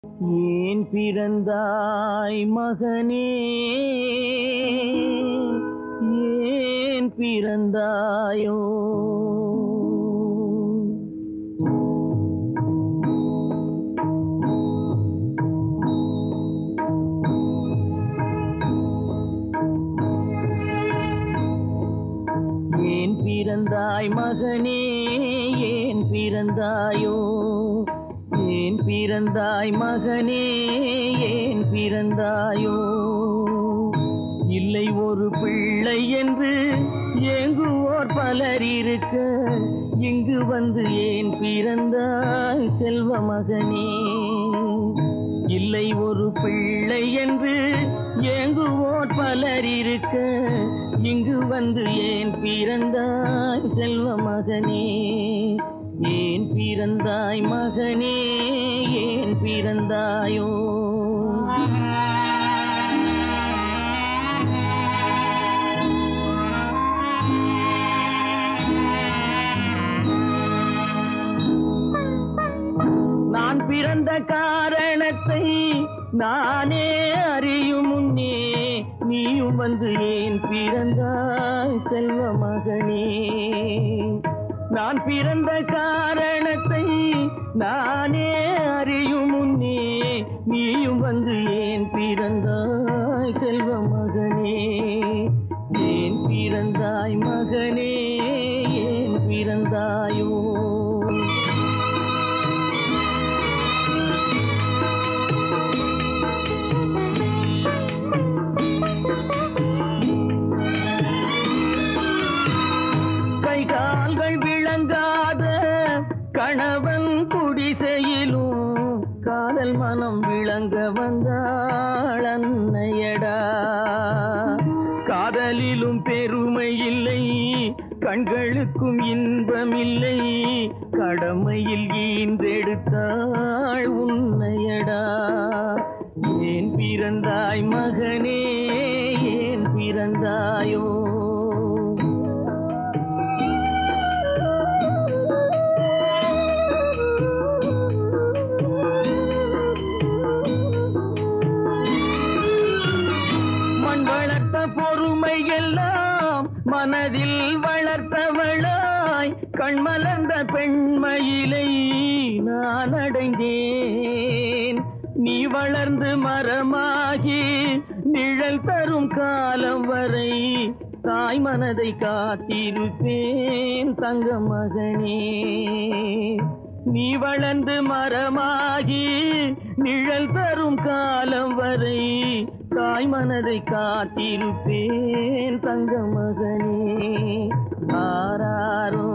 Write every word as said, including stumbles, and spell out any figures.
ஏன் பிறந்தாய் மகனே, ஏன் பிறந்தாயோ? ஏன் பிறந்தாய் மகனே, ஏன் பிறந்தாயோ? ஏன் பிறந்தாய் மகனே, ஏன் பிறந்தாயோ? இல்லை ஒரு பிள்ளை என்று ஏங்குவோர் பலர் இருக்க, இங்கு வந்து ஏன் பிறந்தாய் செல்வ மகனே? இல்லை ஒரு பிள்ளை என்று ஏங்குவோர் பலர் இருக்க, இங்கு வந்து ஏன் பிறந்தாய் செல்வ மகனே? ஏன் பிறந்தாய் மகனே, ஏன் பிறந்தாயோ? நான் பிறந்த காரணத்தை நானே அறியும் முன்னே, நீயும் வந்து ஏன் பிறந்தாய் செல்வ மகனே? நான் பிறந்த காரணத்தை நானே அறியும் முன்னே, நீயும் வந்து ஏன் பிறந்தாய் செல்வ மகனே? ஏன் பிறந்தாய் மகனே, ஏன் பிறந்தாயோ? கைகால்கள் விளங்காத கணவன் குடிசையிலும் காதல் மனம் விளங்க வந்தாள் அன்னையடா. காதலிலும் பெருமை இல்லை, கண்களுக்கும் இன்பமில்லை, கடமையில் ஈன்றெடுத்தாள் உன்னையடா. ஏன் பிறந்தாய் மகனே, ஏன் பிறந்தாயோ? பொறுமை எல்லாம் மனதில் வளர்த்தவளாய், கண்மலர்ந்த பெண்மையிலை நான் அடைந்தேன். நீ வளர்ந்து மரமாகி நிழல் தரும் காலம் வரை தாய் மனதை காத்திருப்பேன் தங்க மகனே. நீ வளர்ந்து மரமாகி நிழல் தரும் காலம் வரை தாய் மனதை காத்திருப்பேன் தங்க மகனே. ஆராரோ